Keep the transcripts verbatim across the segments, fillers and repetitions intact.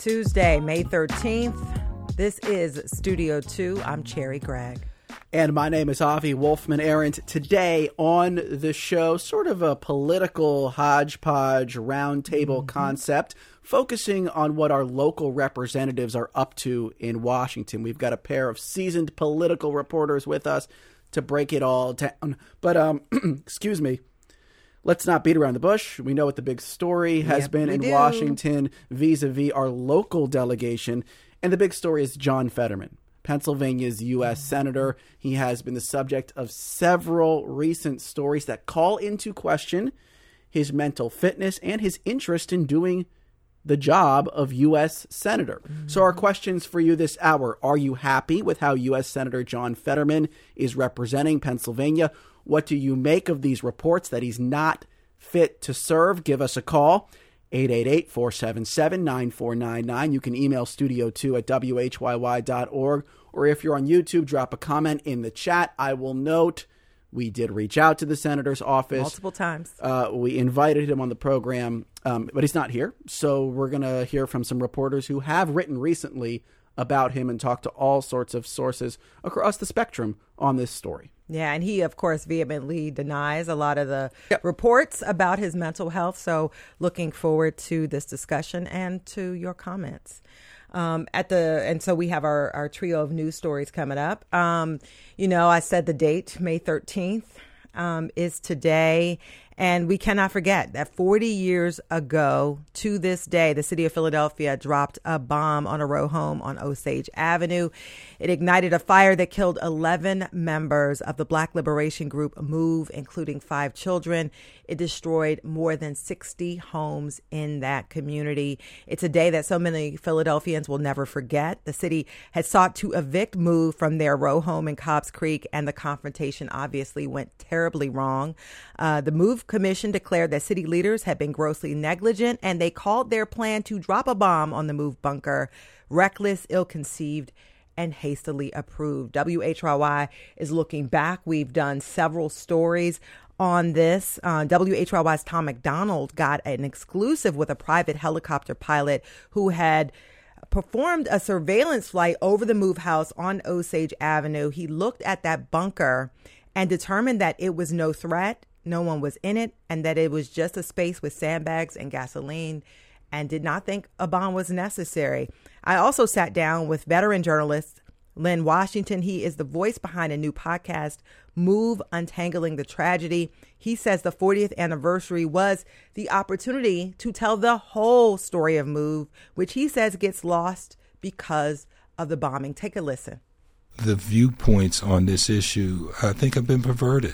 Tuesday, May thirteenth. This is Studio two. I'm Cherry Gregg. And my name is Avi Wolfman Arendt. Today on the show, sort of a political hodgepodge roundtable mm-hmm. concept, focusing on what our local representatives are up to in Washington. We've got a pair of seasoned political reporters with us to break it all down. But, um, excuse me. Let's not beat around the bush. We know what the big story has yep, been in do. Washington vis-a-vis our local delegation. And the big story is John Fetterman, Pennsylvania's U S Senator. He has been the subject of several recent stories that call into question his mental fitness and his interest in doing the job of U S Senator. Mm-hmm. So our questions for you this hour: are you happy with how U S Senator John Fetterman is representing Pennsylvania? What do you make of these reports that he's not fit to serve? Give us a call, eight eight eight, four seven seven, nine four nine nine. You can email studio two at w h y y dot org. Or if you're on YouTube, drop a comment in the chat. I will note we did reach out to the senator's office. Multiple times. Uh, we invited him on the program, um, but he's not here. So we're going to hear from some reporters who have written recently about him and talked to all sorts of sources across the spectrum on this story. Yeah, and he, of course, vehemently denies a lot of the yep. reports about his mental health. So looking forward to this discussion and to your comments. Um, at the and so we have our, our trio of news stories coming up. Um, you know, I said the date, May thirteenth, um, is today. And we cannot forget that forty years ago to this day, the city of Philadelphia dropped a bomb on a row home on Osage Avenue. It ignited a fire that killed eleven members of the Black liberation group MOVE, including five children. It destroyed more than sixty homes in that community. It's a day that so many Philadelphians will never forget. The city had sought to evict MOVE from their row home in Cobbs Creek, and the confrontation obviously went terribly wrong. Uh, the MOVE Commission declared that city leaders had been grossly negligent, and they called their plan to drop a bomb on the MOVE bunker reckless, ill-conceived, and hastily approved. W H Y Y is looking back. We've done several stories on this. Uh, W H Y Y's Tom McDonald got an exclusive with a private helicopter pilot who had performed a surveillance flight over the MOVE house on Osage Avenue. He looked at that bunker and determined that it was no threat. No one was in it, and that it was just a space with sandbags and gasoline, and did not think a bomb was necessary. I also sat down with veteran journalist Lynn Washington. He is the voice behind a new podcast, MOVE Untangling the Tragedy. He says the fortieth anniversary was the opportunity to tell the whole story of MOVE, which he says gets lost because of the bombing. Take a listen. The viewpoints on this issue, I think, have been perverted.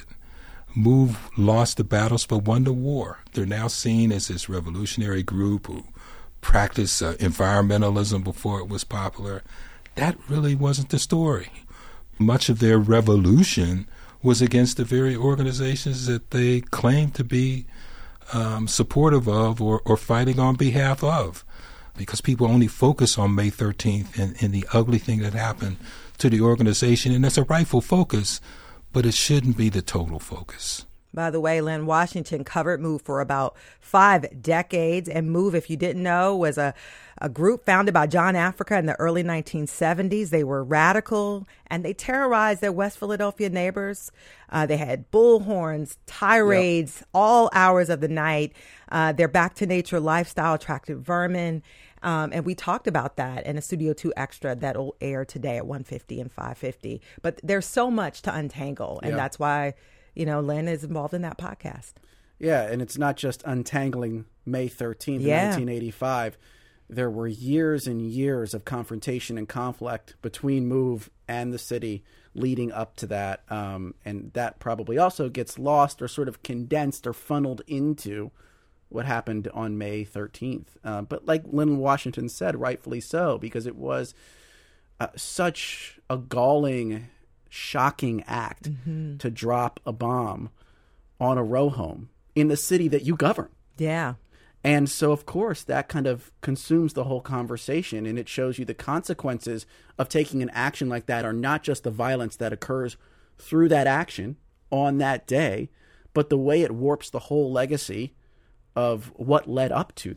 MOVE lost the battles but won the war. They're now seen as this revolutionary group who practiced uh, environmentalism before it was popular. That really wasn't the story. Much of their revolution was against the very organizations that they claimed to be um, supportive of or, or fighting on behalf of, because people only focus on May thirteenth and, and the ugly thing that happened to the organization, and that's a rightful focus, but it shouldn't be the total focus. By the way, Lynn Washington covered MOVE for about five decades. And MOVE, if you didn't know, was a, a group founded by John Africa in the early nineteen seventies. They were radical, and they terrorized their West Philadelphia neighbors. Uh, they had bullhorns, tirades, yep. all hours of the night. Uh, their back-to-nature lifestyle attracted vermin. Um, and we talked about that in a Studio two Extra that will air today at one fifty and five fifty. But there's so much to untangle, and yeah. that's why, you know, Lynn is involved in that podcast. Yeah, and it's not just untangling May thirteenth yeah. in nineteen eighty-five. There were years and years of confrontation and conflict between MOVE and the city leading up to that. Um, and that probably also gets lost or sort of condensed or funneled into what happened on May thirteenth. Uh, but like Lynn Washington said, rightfully so, because it was uh, such a galling, shocking act mm-hmm. to drop a bomb on a row home in the city that you govern. Yeah. And so, of course, that kind of consumes the whole conversation, and it shows you the consequences of taking an action like that are not just the violence that occurs through that action on that day, but the way it warps the whole legacy of what led up to that.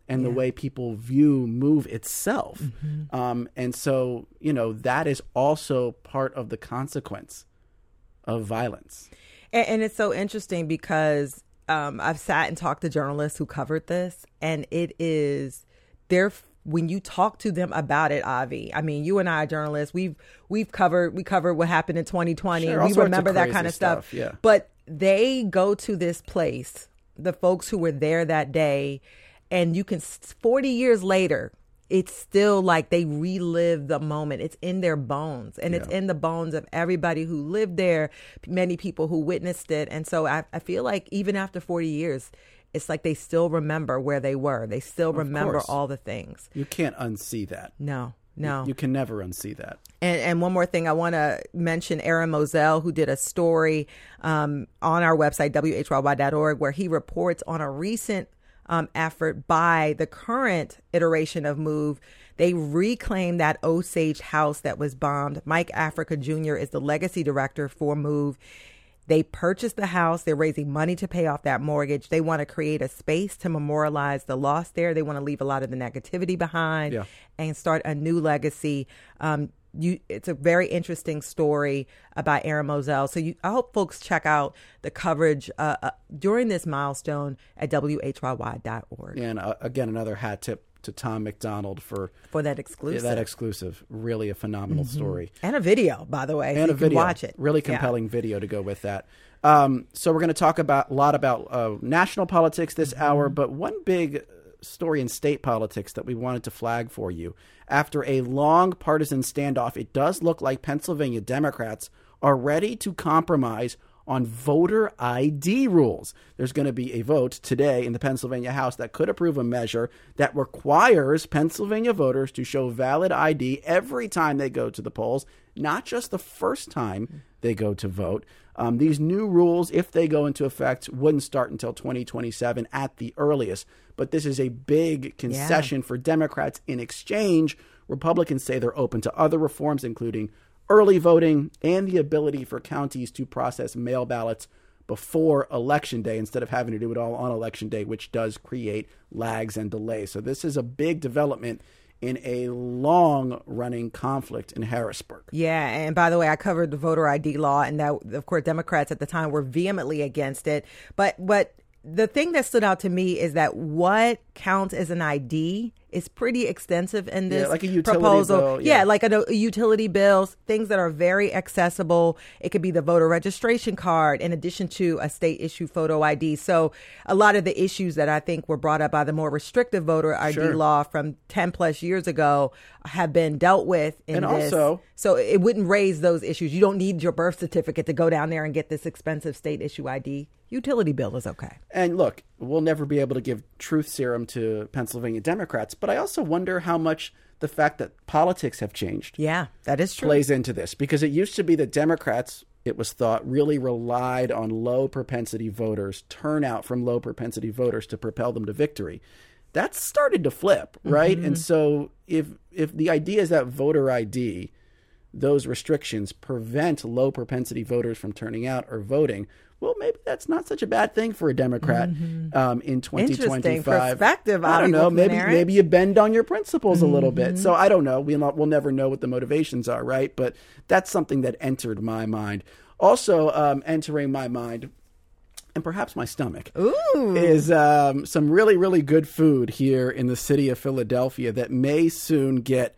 and Yeah. the way people view Move itself. Mm-hmm. Um, and so, you know, that is also part of the consequence of violence. And, and it's so interesting because um, I've sat and talked to journalists who covered this, and it is their when you talk to them about it, Avi. I mean, you and I are journalists. We've we've covered we covered what happened in twenty twenty. Sure, all we sorts of remember that crazy kind of stuff, stuff. yeah. But they go to this place, the folks who were there that day, and you can forty years later, it's still like they relive the moment. It's in their bones, and it's Yeah. in the bones of everybody who lived there, many people who witnessed it. And so I, I feel like even after forty years, it's like they still remember where they were. They still remember course. all the things. You can't unsee that. No, no. You can never unsee that. And, and one more thing, I want to mention Aaron Moselle, who did a story um, on our website, W H R Y dot org, where he reports on a recent um, effort by the current iteration of Move. They reclaimed that Osage house that was bombed. Mike Africa Junior is the legacy director for Move. They purchased the house. They're raising money to pay off that mortgage. They want to create a space to memorialize the loss there. They want to leave a lot of the negativity behind Yeah. and start a new legacy. Um, you, it's a very interesting story about Aaron Moselle. So you, I hope folks check out the coverage uh, uh, during this milestone at W H R Y dot org And uh, again, another hat tip to Tom McDonald for for that yeah, exclusive. that exclusive. Really a phenomenal story. And a video, by the way. so And you a video. Can watch it. Really Yeah. compelling video to go with that. Um, so we're going to talk about a lot about uh, national politics this Mm-hmm. hour, but one big story in state politics that we wanted to flag for you. After a long partisan standoff, it does look like Pennsylvania Democrats are ready to compromise on voter I D rules. There's going to be a vote today in the Pennsylvania House that could approve a measure that requires Pennsylvania voters to show valid I D every time they go to the polls, not just the first time they go to vote. Um, these new rules, if they go into effect, wouldn't start until twenty twenty-seven at the earliest. But this is a big concession for Democrats. In exchange, Republicans say they're open to other reforms, including early voting and the ability for counties to process mail ballots before Election Day instead of having to do it all on Election Day, which does create lags and delays. So this is a big development in a long-running conflict in Harrisburg. Yeah, and by the way, I covered the voter I D law, and that, of course, Democrats at the time were vehemently against it. But what the thing that stood out to me is that what counts as an I D is pretty extensive in this Yeah, like a utility proposal. bill, yeah. yeah. like a, a utility bills, things that are very accessible. It could be the voter registration card in addition to a state issue photo I D. So a lot of the issues that I think were brought up by the more restrictive voter I D Sure. law from ten plus years ago have been dealt with in And this. also- So it wouldn't raise those issues. You don't need your birth certificate to go down there and get this expensive state issue I D. Utility bill is okay. And look, we'll never be able to give truth serum to Pennsylvania Democrats, but I also wonder how much the fact that politics have changed Yeah, that is true. plays into this, because it used to be that Democrats, it was thought, really relied on low propensity voters, turnout from low propensity voters to propel them to victory. That's started to flip, right? Mm-hmm. And so if if the idea is that voter I D, those restrictions prevent low propensity voters from turning out or voting, well, maybe that's not such a bad thing for a Democrat um, in twenty twenty-five. Interesting perspective, I don't Avi know. Maybe Wolfman-Arent. maybe you bend on your principles a little bit. So I don't know. We'll not, we'll never know what the motivations are, right? But that's something that entered my mind. Also um, entering my mind, and perhaps my stomach, Ooh. is um, some really, really good food here in the city of Philadelphia that may soon get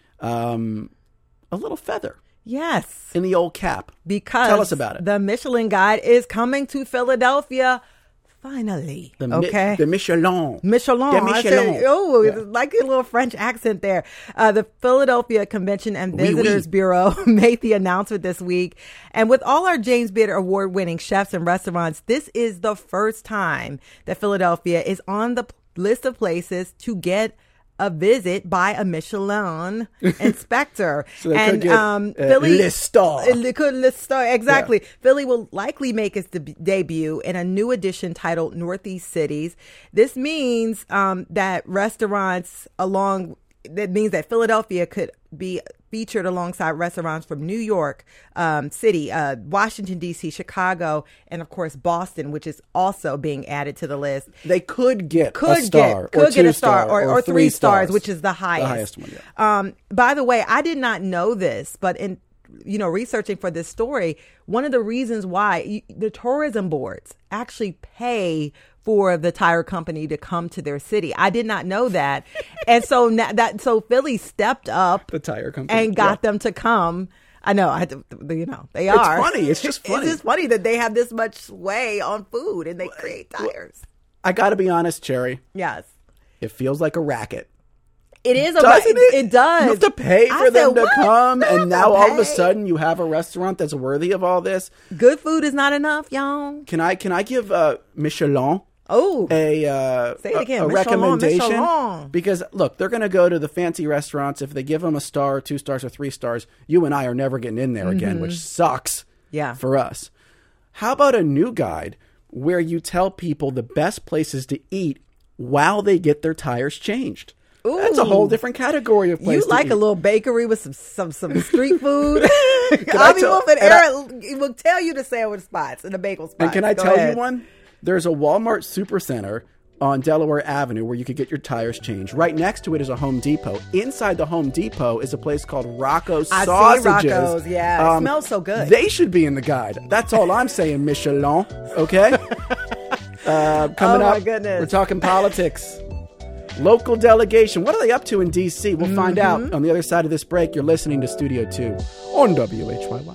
um, a little feather Yes. in the old cap. Because Tell us about it. The Michelin Guide is coming to Philadelphia finally. The, Mi- okay. the Michelin. Michelin. The I said, Michelin. oh, Yeah. it's like a little French accent there. Uh, the Philadelphia Convention and Oui, Visitors oui. Bureau made the announcement this week. And with all our James Beard Award winning chefs and restaurants, this is the first time that Philadelphia is on the p- list of places to get a visit by a Michelin inspector. So they and could get um, uh, Philly Le Star. Uh, Le could Le Star, exactly. Philly will likely make its de- debut in a new edition titled Northeast Cities. This means um, that restaurants along that means that Philadelphia could be featured alongside restaurants from New York um, City, uh, Washington, D C, Chicago, and of course Boston, which is also being added to the list. They could get could a star, get, could or get two a star, star or, or, or three, three stars, stars, which is the highest. The highest one, yeah. Um, by the way, I did not know this, but in you know researching for this story, one of the reasons why you, the tourism boards actually pay for the tire company to come to their city. I did not know that. And so now that so Philly stepped up the tire company and got yeah. them to come. I know, I you know, they it's are. It's funny. It's just funny. It's just funny that they have this much sway on food and they create tires. I got to be honest, Cherry. Yes. It feels like a racket. It is a Doesn't ra- it? It does. You have to pay for I them said, to what? come, I have and to now all of a pay. sudden you have a restaurant that's worthy of all this. Good food is not enough, y'all. Can I can I give uh, Michelin Oh, a uh, Say it again. a, a Michelin, recommendation? Michelin. Because look, they're going to go to the fancy restaurants. If they give them a star, two stars, or three stars, you and I are never getting in there again, Mm-hmm. which sucks. Yeah. For us. How about a new guide where you tell people the best places to eat while they get their tires changed? Ooh. That's a whole different category of place You to like eat. a little bakery with some some, some street food? I Avi tell- Wolf and and I- Aaron will tell you the sandwich spots and the bagel spots. And can I Go tell ahead. you one? There's a Walmart Supercenter on Delaware Avenue where you could get your tires changed. Right next to it is a Home Depot. Inside the Home Depot is a place called Rocco's I see Sausages. Rocco's, yeah. It smells so good. They should be in the guide. That's all I'm saying, Michelin. Okay? uh, coming Oh, my up, goodness. we're talking politics. Local delegation. What are they up to in D C? We'll find Mm-hmm. out on the other side of this break. You're listening to Studio two on W H Y Y.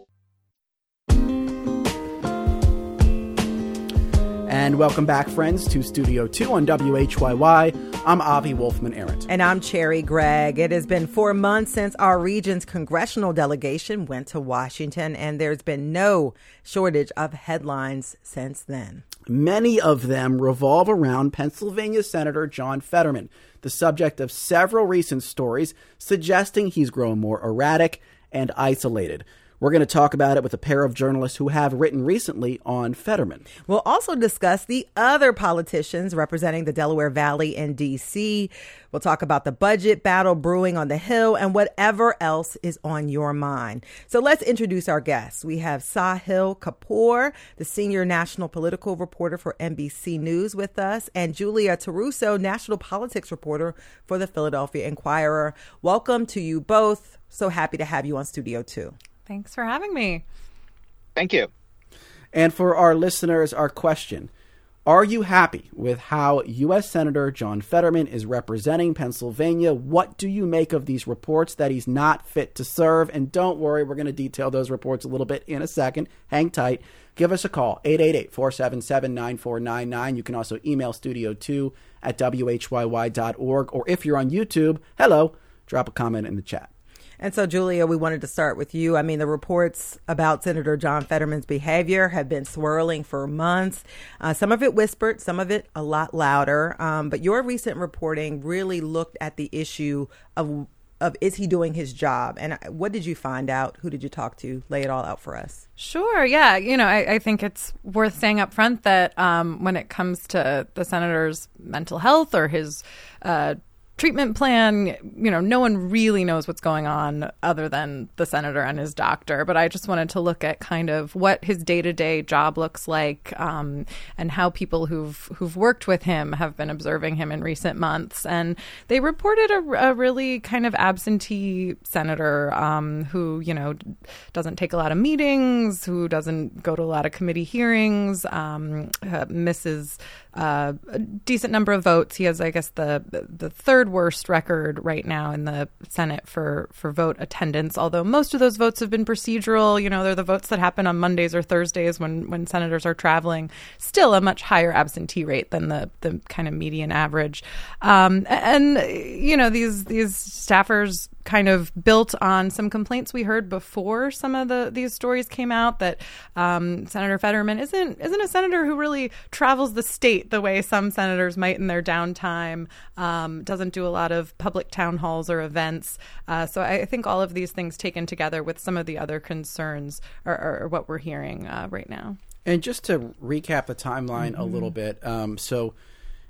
And welcome back, friends, to Studio two on W H Y Y. I'm Avi Wolfman-Arent. And I'm Cherry Gregg. It has been four months since our region's congressional delegation went to Washington, and there's been no shortage of headlines since then. Many of them revolve around Pennsylvania Senator John Fetterman, the subject of several recent stories suggesting he's grown more erratic and isolated. We're going to talk about it with a pair of journalists who have written recently on Fetterman. We'll also discuss the other politicians representing the Delaware Valley in D C. We'll talk about the budget battle brewing on the Hill and whatever else is on your mind. So let's introduce our guests. We have Sahil Kapoor, the senior national political reporter for N B C News with us, and Julia Taruso, national politics reporter for the Philadelphia Inquirer. Welcome to you both. So happy to have you on Studio two. Thanks for having me. Thank you. And for our listeners, our question: are you happy with how U S Senator John Fetterman is representing Pennsylvania? What do you make of these reports that he's not fit to serve? And don't worry, we're going to detail those reports a little bit in a second. Hang tight. Give us a call, eight eight eight, four seven seven, nine four nine nine. You can also email studio two at W H Y Y dot org. Or if you're on YouTube, hello, drop a comment in the chat. And so, Julia, we wanted to start with you. I mean, the reports about Senator John Fetterman's behavior have been swirling for months. Uh, some of it whispered, some of it a lot louder. Um, but your recent reporting really looked at the issue of of is he doing his job? And what did you find out? Who did you talk to? Lay it all out for us. Sure. Yeah. You know, I, I think it's worth saying up front that um, when it comes to the senator's mental health or his uh treatment plan, you know, no one really knows what's going on other than the senator and his doctor. But I just wanted to look at kind of what his day-to-day job looks like um, and how people who've who've worked with him have been observing him in recent months. And they reported a, a really kind of absentee senator um, who, you know, doesn't take a lot of meetings, who doesn't go to a lot of committee hearings, um, uh, misses uh, a decent number of votes. He has, I guess, the the third worst record right now in the Senate for, for vote attendance, although most of those votes have been procedural. You know, they're the votes that happen on Mondays or Thursdays when, when senators are traveling. Still a much higher absentee rate than the, the kind of median average. Um, and, you know, these these staffers kind of built on some complaints we heard before some of the these stories came out that um, Senator Fetterman isn't isn't a senator who really travels the state the way some senators might in their downtime, um, doesn't do a lot of public town halls or events. Uh, so I think all of these things taken together with some of the other concerns are, are, are what we're hearing uh, right now. And just to recap the timeline Mm-hmm. a little bit, um, so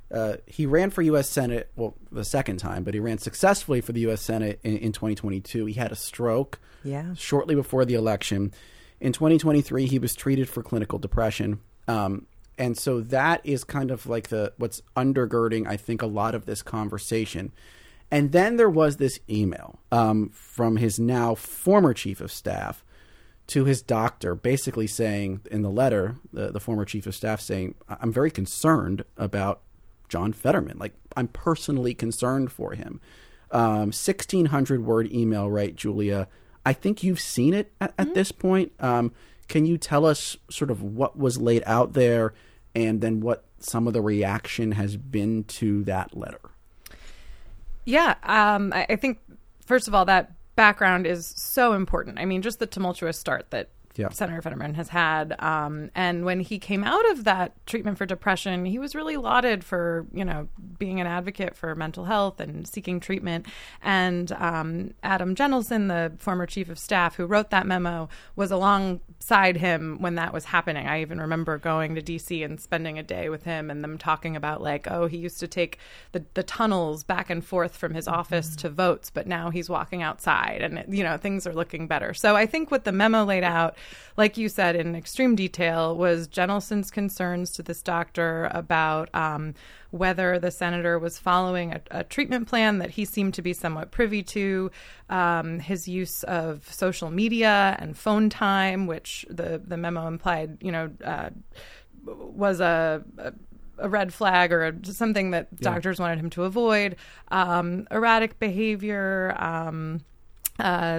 Uh, he ran for U S Senate, well, the second time, but he ran successfully for the U S Senate in, in twenty twenty-two. He had a stroke yeah. shortly before the election. In twenty twenty-three, he was treated for clinical depression. Um, and so that is kind of like the what's undergirding, I think, a lot of this conversation. And then there was this email um, from his now former chief of staff to his doctor, basically saying in the letter, the, the former chief of staff saying, I'm very concerned about John Fetterman. Like, I'm personally concerned for him. Um, sixteen hundred word email, right, Julia? I think you've seen it at, at mm-hmm. this point. Um, can you tell us sort of what was laid out there and then what some of the reaction has been to that letter? Yeah, um, I, I think, first of all, that background is so important. I mean, just the tumultuous start that yeah. Senator Fetterman has had. Um, and when he came out of that treatment for depression, he was really lauded for, you know, being an advocate for mental health and seeking treatment. And um, Adam Jentelson, the former chief of staff who wrote that memo, was alongside him when that was happening. I even remember going to D C and spending a day with him and them talking about, like, oh, he used to take the, the tunnels back and forth from his office mm-hmm. to votes, but now he's walking outside and, you know, things are looking better. So I think what the memo laid out, like you said, in extreme detail, was Jentelson's concerns to this doctor about um, whether the senator was following a, a treatment plan that he seemed to be somewhat privy to, um, his use of social media and phone time, which the, the memo implied, you know, uh, was a, a a red flag or a, something that yeah. doctors wanted him to avoid, um, erratic behavior, um, uh,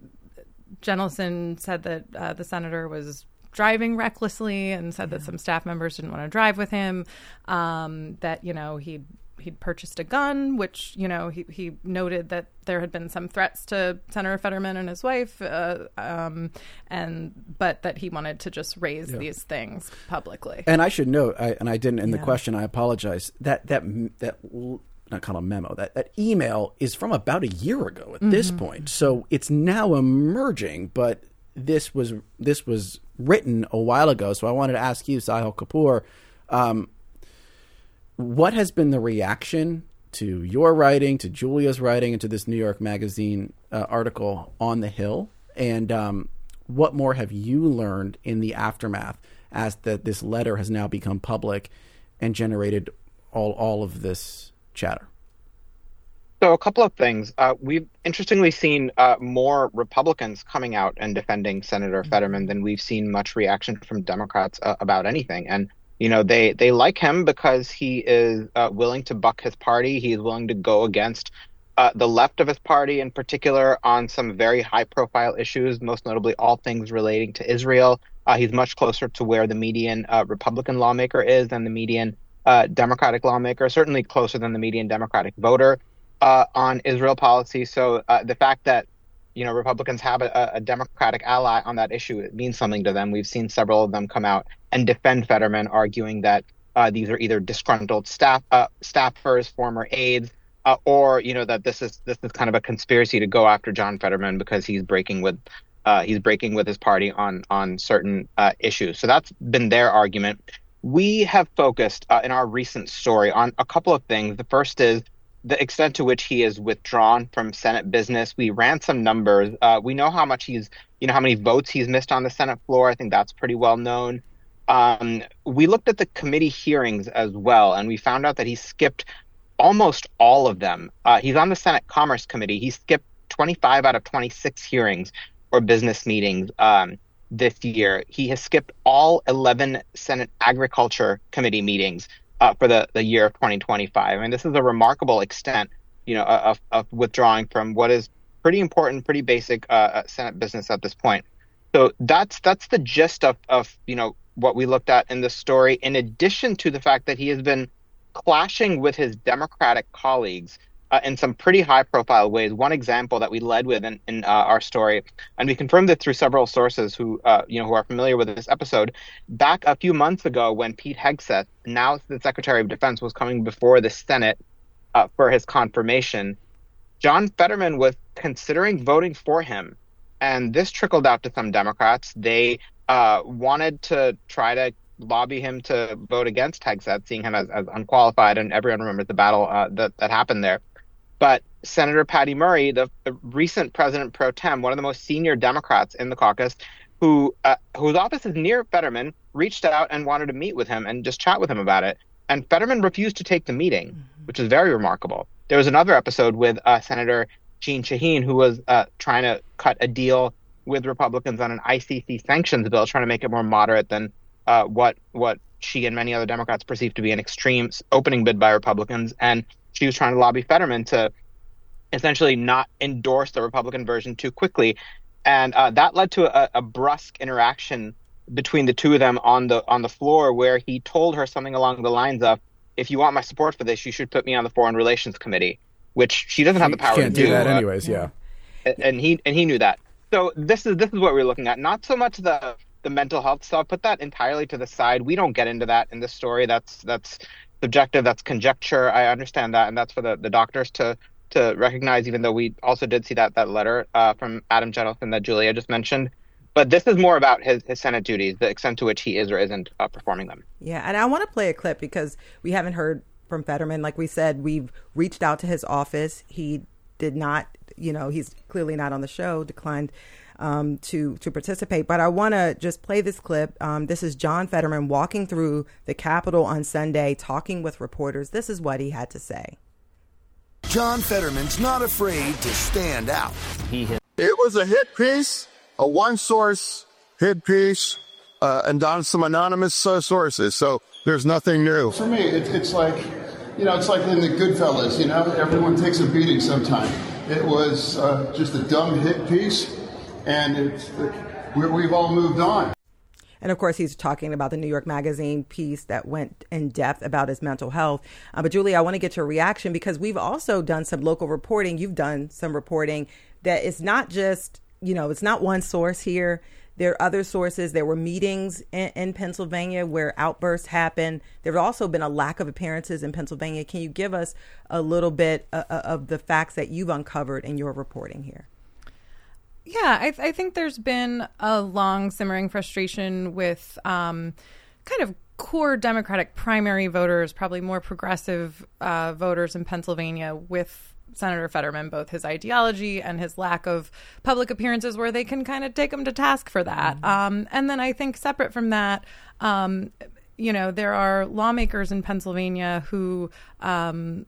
Jentelson said that uh, the senator was driving recklessly and said yeah. that some staff members didn't want to drive with him, um, that, you know, he'd, he'd purchased a gun, which, you know, he, he noted that there had been some threats to Senator Fetterman and his wife, uh, um, and but that he wanted to just raise yeah. these things publicly. And I should note, I, and I didn't in yeah. the question, I apologize, that that that not called a memo, that, that email is from about a year ago at mm-hmm. this point. So it's now emerging, but this was this was written a while ago. So I wanted to ask you, Sahil Kapoor, um, what has been the reaction to your writing, to Julia's writing, and to this New York Magazine uh, article on the Hill? And um, what more have you learned in the aftermath as that this letter has now become public and generated all all of this chatter? So a couple of things. Uh, we've interestingly seen uh, more Republicans coming out and defending Senator Fetterman than we've seen much reaction from Democrats uh, about anything. And, you know, they, they like him because he is uh, willing to buck his party. He is willing to go against uh, the left of his party in particular on some very high profile issues, most notably all things relating to Israel. Uh, he's much closer to where the median uh, Republican lawmaker is than the median uh, Democratic lawmaker, certainly closer than the median Democratic voter uh, on Israel policy. So uh, the fact that, you know, Republicans have a, a Democratic ally on that issue, it means something to them. We've seen several of them come out and defend Fetterman, arguing that uh, these are either disgruntled staff uh, staffers, former aides, uh, or, you know, that this is this is kind of a conspiracy to go after John Fetterman because he's breaking with uh, he's breaking with his party on on certain uh, issues. So that's been their argument. We have focused uh, in our recent story on a couple of things. The first is the extent to which he is withdrawn from Senate business. We ran some numbers. Uh, we know how much he's, you know, how many votes he's missed on the Senate floor. I think that's pretty well known. Um, we looked at the committee hearings as well, and we found out that he skipped almost all of them. Uh, he's on the Senate Commerce Committee. He skipped twenty-five out of twenty-six hearings or business meetings um, this year. He has skipped all eleven Senate Agriculture Committee meetings uh, for the, the year of twenty twenty-five. I mean, this is a remarkable extent, you know, of, of withdrawing from what is pretty important, pretty basic uh, Senate business at this point. So that's that's the gist of, of, you know, what we looked at in this story, in addition to the fact that he has been clashing with his Democratic colleagues uh, in some pretty high-profile ways. One example that we led with in, in uh, our story, and we confirmed it through several sources who, uh, you know, who are familiar with this episode. Back a few months ago, when Pete Hegseth, now the Secretary of Defense, was coming before the Senate uh, for his confirmation, John Fetterman was considering voting for him, and this trickled out to some Democrats. They uh, wanted to try to lobby him to vote against Hegseth, seeing him as, as unqualified, and everyone remembers the battle uh, that, that happened there. But Senator Patty Murray, the, the recent president pro tem, one of the most senior Democrats in the caucus, who uh, whose office is near Fetterman, reached out and wanted to meet with him and just chat with him about it. And Fetterman refused to take the meeting, mm-hmm. which is very remarkable. There was another episode with uh, Senator Jeanne Shaheen, who was uh, trying to cut a deal with Republicans on an I C C sanctions bill, trying to make it more moderate than uh, what what she and many other Democrats perceived to be an extreme opening bid by Republicans. And she was trying to lobby Fetterman to essentially not endorse the Republican version too quickly. And uh, that led to a, a brusque interaction between the two of them on the on the floor, where he told her something along the lines of, "If you want my support for this, you should put me on the Foreign Relations Committee," which she doesn't have the power she can't to do. do that uh, anyways, yeah. And he and he knew that. So this is this is what we're looking at. Not so much the the mental health stuff. Put that entirely to the side. We don't get into that in this story. That's that's subjective. That's conjecture. I understand that, and that's for the, the doctors to to recognize. Even though we also did see that that letter uh, from Adam Jentleson that Julia just mentioned. But this is more about his, his Senate duties, the extent to which he is or isn't uh, performing them. Yeah, and I want to play a clip because we haven't heard from Fetterman. Like we said, we've reached out to his office. He did not, you know, he's clearly not on the show, declined um, to, to participate. But I want to just play this clip. Um, this is John Fetterman walking through the Capitol on Sunday, talking with reporters. This is what he had to say. John Fetterman's not afraid to stand out. He hit. It was a hit piece. A one-source hit piece, uh, and on some anonymous uh, sources, so there's nothing new. For me, it, it's like, you know, it's like in the Goodfellas, you know, everyone takes a beating sometime. It was uh, just a dumb hit piece, and it's, we're, we've all moved on. And of course, he's talking about the New York Magazine piece that went in depth about his mental health. Uh, but Julie, I want to get your reaction because we've also done some local reporting. You've done some reporting that it's not just, you know, it's not one source here. There are other sources. There were meetings in, in Pennsylvania where outbursts happened. There have also been a lack of appearances in Pennsylvania. Can you give us a little bit uh, of the facts that you've uncovered in your reporting here? Yeah, I, I think there's been a long simmering frustration with um, kind of core Democratic primary voters, probably more progressive uh, voters in Pennsylvania with Senator Fetterman, both his ideology and his lack of public appearances where they can kind of take him to task for that. Mm-hmm. Um, and then I think separate from that, um, you know, there are lawmakers in Pennsylvania who um,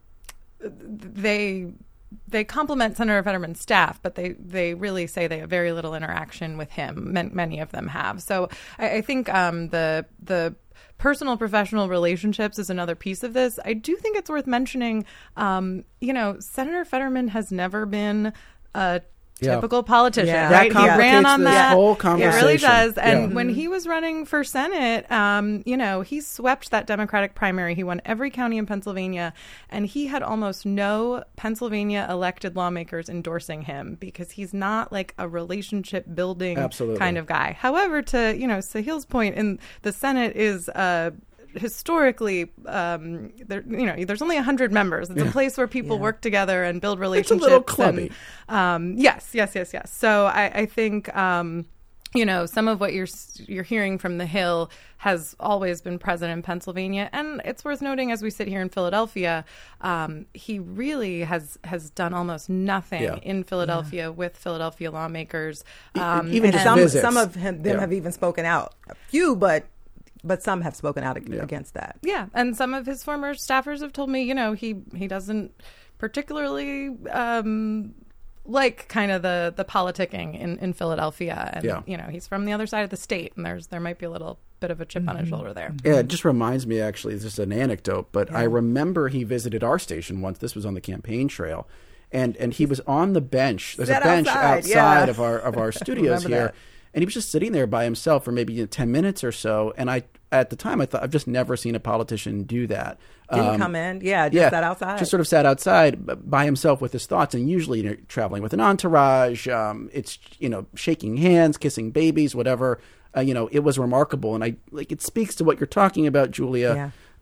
they they compliment Senator Fetterman's staff, but they, they really say they have very little interaction with him. Man, many of them have. So I, I think um, the the personal professional relationships is another piece of this. I do think it's worth mentioning, um, you know, Senator Fetterman has never been a typical yeah. politician, yeah. right? That he ran on this that. Whole conversation. It really does. And yeah. when he was running for Senate, um, you know, he swept that Democratic primary. He won every county in Pennsylvania, and he had almost no Pennsylvania elected lawmakers endorsing him because he's not like a relationship building Absolutely. kind of guy. However, to, you know, Sahil's point, in the Senate is uh historically, um, there, you know, there's only one hundred members. It's yeah. a place where people yeah. work together and build relationships. It's a little clubby. And, um, yes, yes, yes, yes. So I, I think, um, you know, some of what you're you're hearing from the Hill has always been present in Pennsylvania. And it's worth noting, as we sit here in Philadelphia, um, he really has, has done almost nothing yeah. in Philadelphia yeah. with Philadelphia lawmakers. Um, even just some, visits. some of him, them yeah. have even spoken out. A few, but... But some have spoken out yeah. against that. Yeah, and some of his former staffers have told me, you know, he he doesn't particularly um, like kind of the the politicking in, in Philadelphia, and yeah. you know, he's from the other side of the state, and there's there might be a little bit of a chip mm-hmm. on his shoulder there. Yeah, it just reminds me, actually, it's just an anecdote, but yeah. I remember he visited our station once. This was on the campaign trail, and and he was on the bench. There's Sat a bench outside, outside yeah. of our of our studios here. That. And he was just sitting there by himself for maybe you know, ten minutes or so. And I, at the time, I thought, I've just never seen a politician do that. Didn't um, come in. Yeah, just yeah, sat outside. Just sort of sat outside by himself with his thoughts. And usually, you know, traveling with an entourage, um, it's, you know, shaking hands, kissing babies, whatever. Uh, you know, it was remarkable. And I like it speaks to what you're talking about, Julia. Yeah.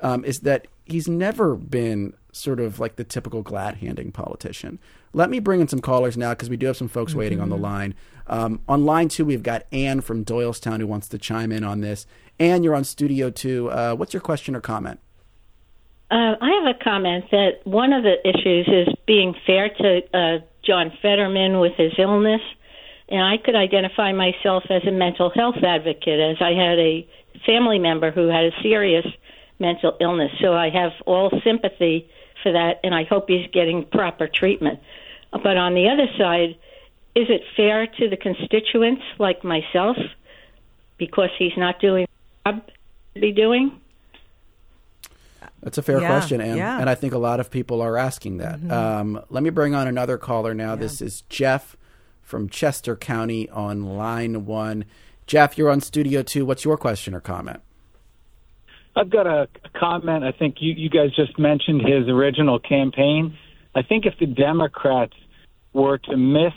um, is that he's never been sort of like the typical glad-handing politician. Let me bring in some callers now because we do have some folks mm-hmm. waiting on the line. Um, on line two, we've got Ann from Doylestown who wants to chime in on this. Ann, you're on Studio two. Uh, what's your question or comment? Uh, I have a comment that one of the issues is being fair to uh, John Fetterman with his illness. And I could identify myself as a mental health advocate, as I had a family member who had a serious mental illness. So I have all sympathy for that, and I hope he's getting proper treatment. But on the other side, is it fair to the constituents like myself because he's not doing what he should be doing? That's a fair yeah, question, Ann. Yeah. And I think a lot of people are asking that. Mm-hmm. Um, let me bring on another caller now. Yeah. This is Jeff from Chester County on line one. Jeff, you're on Studio two. What's your question or comment? I've got a comment. I think you, you guys just mentioned his original campaign. I think if the Democrats were to miss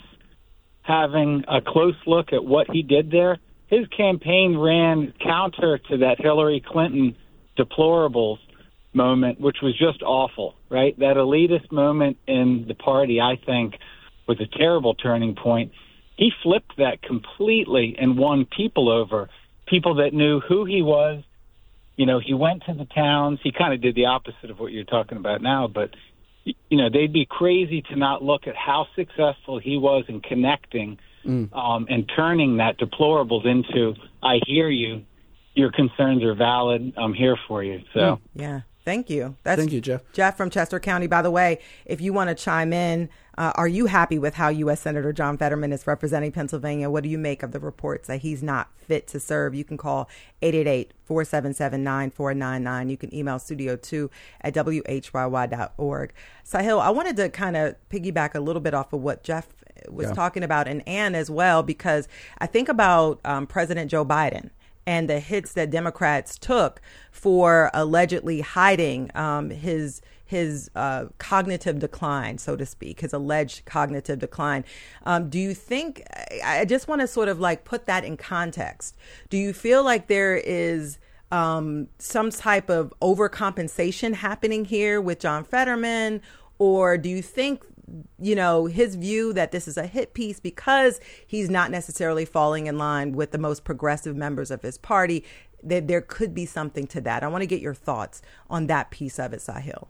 having a close look at what he did there, his campaign ran counter to that Hillary Clinton deplorables moment, which was just awful, right? That elitist moment in the party, I think, was a terrible turning point. He flipped that completely and won people over, people that knew who he was. You know, he went to the towns. He kind of did the opposite of what you're talking about now, but, you know, they'd be crazy to not look at how successful he was in connecting mm. um, and turning that deplorables into, I hear you, your concerns are valid, I'm here for you. So, mm. yeah. Thank you. That's Thank you, Jeff. Jeff from Chester County. By the way, if you want to chime in, uh, are you happy with how U S Senator John Fetterman is representing Pennsylvania? What do you make of the reports that he's not fit to serve? You can call eight eight eight, four seven seven, nine four nine nine. You can email studio two at w h y y dot org. Sahil, I wanted to kind of piggyback a little bit off of what Jeff was yeah. talking about, and Ann as well, because I think about um, President Joe Biden and the hits that Democrats took for allegedly hiding um, his his uh, cognitive decline, so to speak, his alleged cognitive decline. Um, do you think, I just want to sort of like put that in context. Do you feel like there is um, some type of overcompensation happening here with John Fetterman? Or do you think, you know, his view that this is a hit piece because he's not necessarily falling in line with the most progressive members of his party, that there could be something to that? I want to get your thoughts on that piece of it, Sahil.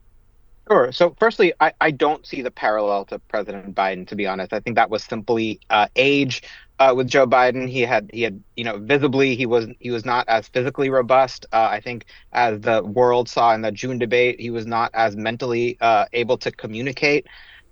Sure. So firstly, I, I don't see the parallel to President Biden, to be honest. I think that was simply uh, age. Uh, with Joe Biden, he had he had you know visibly he was he was not as physically robust. Uh, I think as the world saw in the June debate, he was not as mentally uh, able to communicate.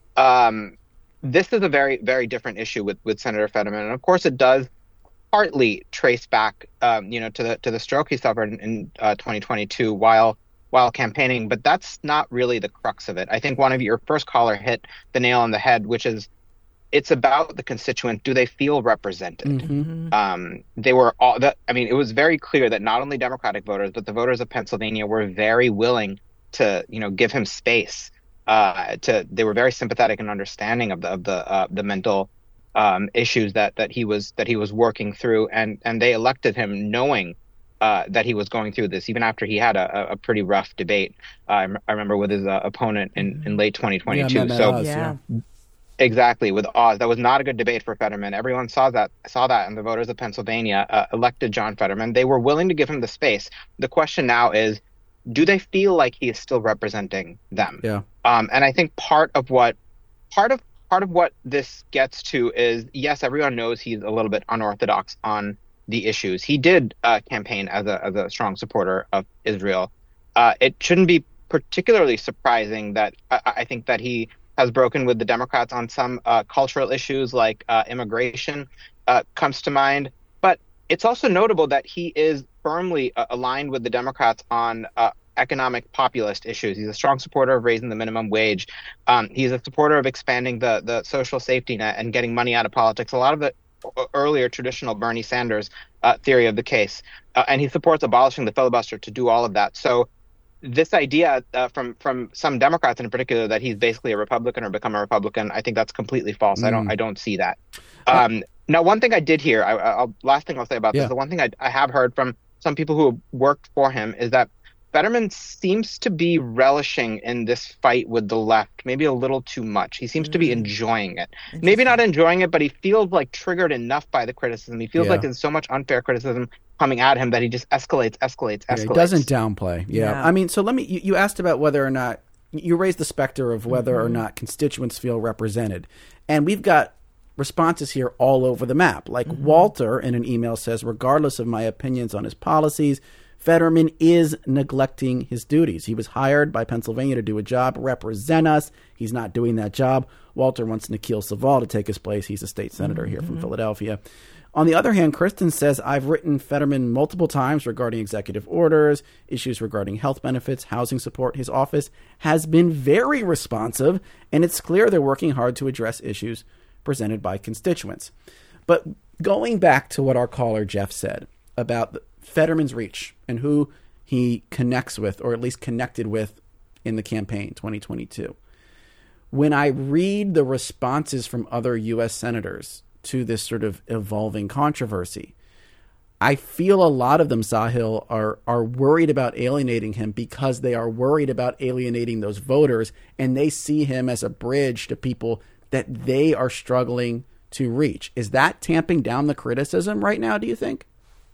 Um, this is a very very different issue with, with Senator Fetterman, and of course it does partly trace back um, you know to the to the stroke he suffered in, in uh, twenty twenty-two while while campaigning. But that's not really the crux of it. I think one of your first caller hit the nail on the head, which is, it's about the constituent. Do they feel represented? Mm-hmm. Um, they were all that. I mean, it was very clear that not only Democratic voters, but the voters of Pennsylvania were very willing to, you know, give him space. Uh, to they were very sympathetic and understanding of the of the uh, the mental um, issues that that he was that he was working through, and and they elected him knowing uh, that he was going through this, even after he had a, a pretty rough debate. Uh, I, m- I remember with his uh, opponent in, in late twenty twenty-two. Yeah, so. Oz, yeah. Exactly, with Oz. That was not a good debate for Fetterman. Everyone saw that, saw that, and the voters of Pennsylvania uh, elected John Fetterman. They were willing to give him the space. The question now is, do they feel like he is still representing them? Yeah. Um, and I think part of what, part of part of what this gets to is, yes, everyone knows he's a little bit unorthodox on the issues. He did uh, campaign as a as a strong supporter of Israel. Uh, it shouldn't be particularly surprising that uh, I think that he has broken with the Democrats on some uh, cultural issues like uh, immigration uh, comes to mind. But it's also notable that he is firmly uh, aligned with the Democrats on uh, economic populist issues. He's a strong supporter of raising the minimum wage. Um, he's a supporter of expanding the, the social safety net and getting money out of politics. A lot of the earlier traditional Bernie Sanders uh, theory of the case. Uh, and he supports abolishing the filibuster to do all of that. So this idea uh, from from some Democrats in particular that he's basically a Republican or become a Republican, I think that's completely false. Mm. I don't I don't see that. Um, now, one thing I did hear, I, I'll, last thing I'll say about yeah. this, the one thing I, I have heard from some people who have worked for him is that Fetterman seems to be relishing in this fight with the left, maybe a little too much. He seems mm. to be enjoying it. Maybe not enjoying it, but he feels like triggered enough by the criticism. He feels yeah. like there's so much unfair criticism coming at him that he just escalates, escalates, escalates. Yeah, he doesn't downplay. Yeah. yeah. I mean, so let me, you, you asked about whether or not, you raised the specter of whether mm-hmm. or not constituents feel represented. And we've got responses here all over the map. Like mm-hmm. Walter in an email says, regardless of my opinions on his policies, Fetterman is neglecting his duties. He was hired by Pennsylvania to do a job, represent us. He's not doing that job. Walter wants Nikhil Saval to take his place. He's a state senator mm-hmm. here from Philadelphia. On the other hand, Kristen says, I've written Fetterman multiple times regarding executive orders, issues regarding health benefits, housing support. His office has been very responsive, and it's clear they're working hard to address issues presented by constituents. But going back to what our caller Jeff said about Fetterman's reach and who he connects with, or at least connected with in the campaign twenty twenty-two. When I read the responses from other U S senators to this sort of evolving controversy, I feel a lot of them, Sahil, are are worried about alienating him because they are worried about alienating those voters, and they see him as a bridge to people that they are struggling to reach. Is that tamping down the criticism right now, do you think?